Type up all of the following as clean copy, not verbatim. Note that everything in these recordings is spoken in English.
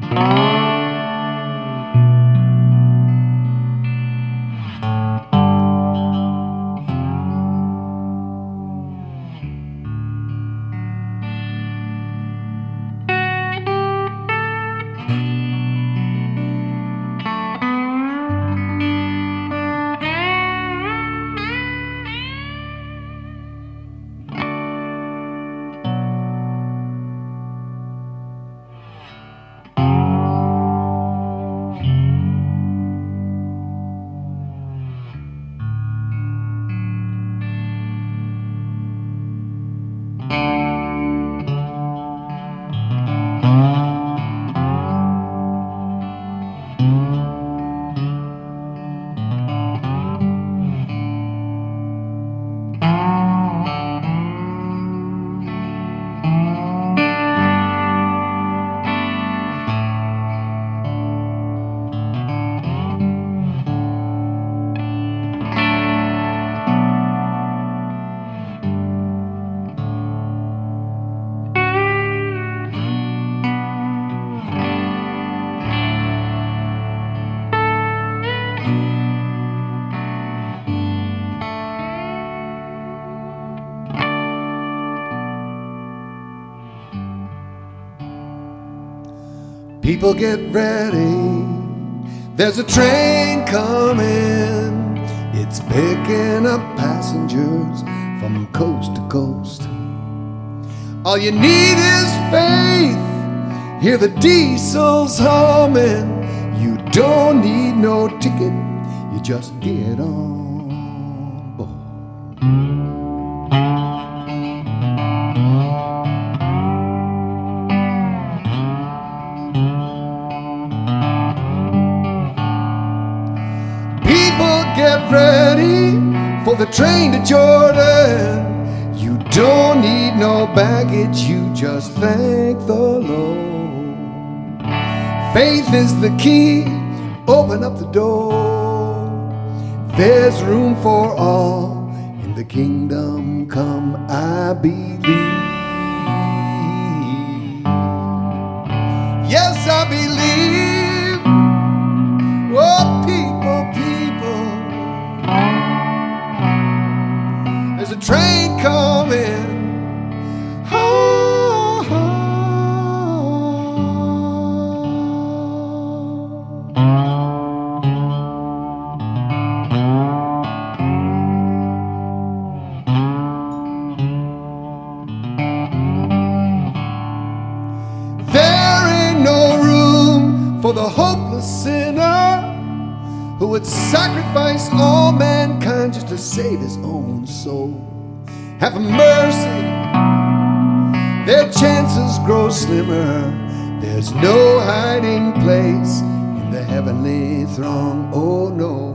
People get ready, there's a train coming. It's picking up passengers from coast to coast. All you need is faith, hear the diesels humming. You don't need no ticket, you just get on board. Get ready for the train to Jordan. You don't need no baggage, you just thank the Lord. Faith is the key, open up the door. There's room for all in the kingdom come, I believe. Yes, I believe. Oh, people, there's a train coming. Oh, there ain't no room for the hopeless sinner who would sacrifice all mankind just to save his own soul. Have mercy, their chances grow slimmer. There's no hiding place in the heavenly throng, oh no.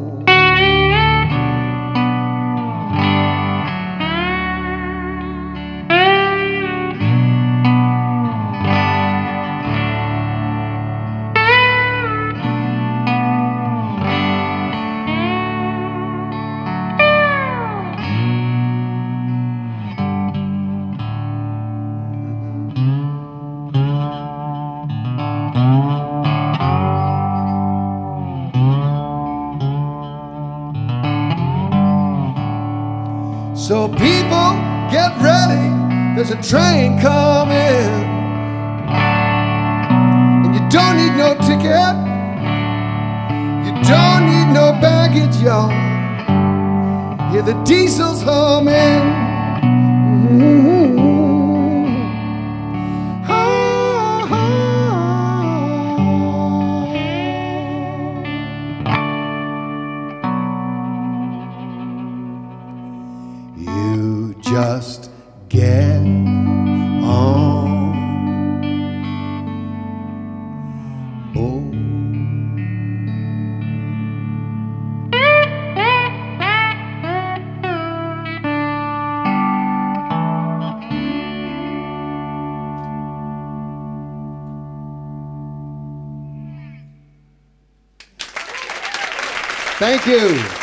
So people, get ready, there's a train coming. And you don't need no ticket, you don't need no baggage, y'all. Hear the diesels humming. You just get on board. Thank you.